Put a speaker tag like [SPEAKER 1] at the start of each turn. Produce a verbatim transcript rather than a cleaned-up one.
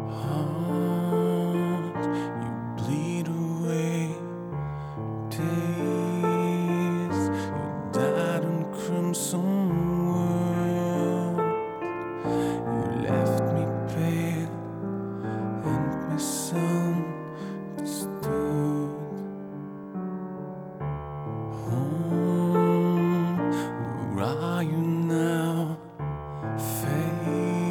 [SPEAKER 1] heart, you bleed away days. You died on crimson world. You left me pale and misunderstood.